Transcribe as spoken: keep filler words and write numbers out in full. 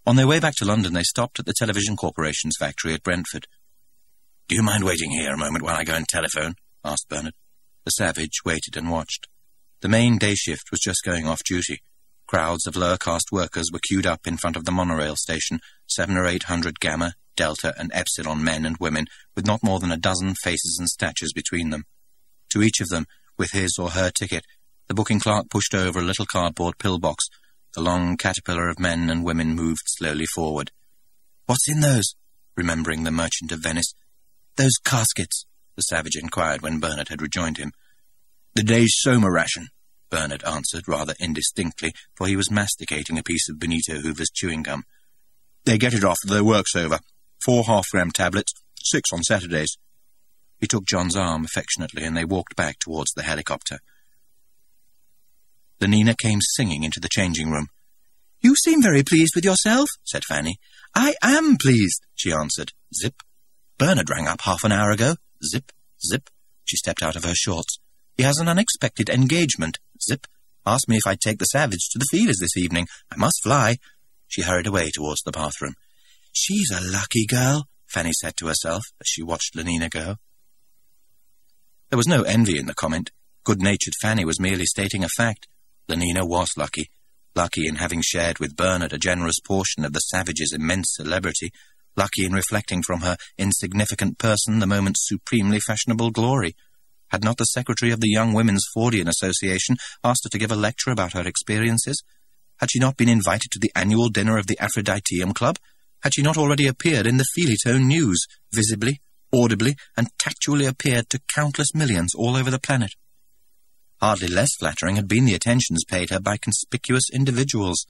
On their way back to London, they stopped at the Television Corporation's factory at Brentford. "Do you mind waiting here a moment while I go and telephone?" asked Bernard. The savage waited and watched. The main day shift was just going off duty. Crowds of lower-caste workers were queued up in front of the monorail station, seven or eight hundred Gamma, Delta, and Epsilon men and women, with not more than a dozen faces and statures between them. To each of them, with his or her ticket, the booking clerk pushed over a little cardboard pillbox. The long caterpillar of men and women moved slowly forward. "What's in those?" remembering the Merchant of Venice. "Those caskets," the savage inquired when Bernard had rejoined him. "The day's soma ration," Bernard answered rather indistinctly, for he was masticating a piece of Benito Hoover's chewing gum. "They get it after their work's over. Four half-gram tablets, six on Saturdays." He took John's arm affectionately, and they walked back towards the helicopter. Lenina came singing into the changing room. "You seem very pleased with yourself," said Fanny. "I am pleased," she answered. Zip. "Bernard rang up half an hour ago." Zip, zip. She stepped out of her shorts. "He has an unexpected engagement." Zip. "Asked me if I'd take the savage to the feeders this evening. I must fly." She hurried away towards the bathroom. "She's a lucky girl," Fanny said to herself as she watched Lenina go. There was no envy in the comment. Good-natured Fanny was merely stating a fact. Lenina was lucky. Lucky in having shared with Bernard a generous portion of the savage's immense celebrity. Lucky in reflecting from her insignificant person the moment's supremely fashionable glory. Had not the secretary of the Young Women's Fordian Association asked her to give a lecture about her experiences? Had she not been invited to the annual dinner of the Aphroditeum Club? Had she not already appeared in the Feelytone News, visibly, audibly, and tactually appeared to countless millions all over the planet? Hardly less flattering had been the attentions paid her by conspicuous individuals.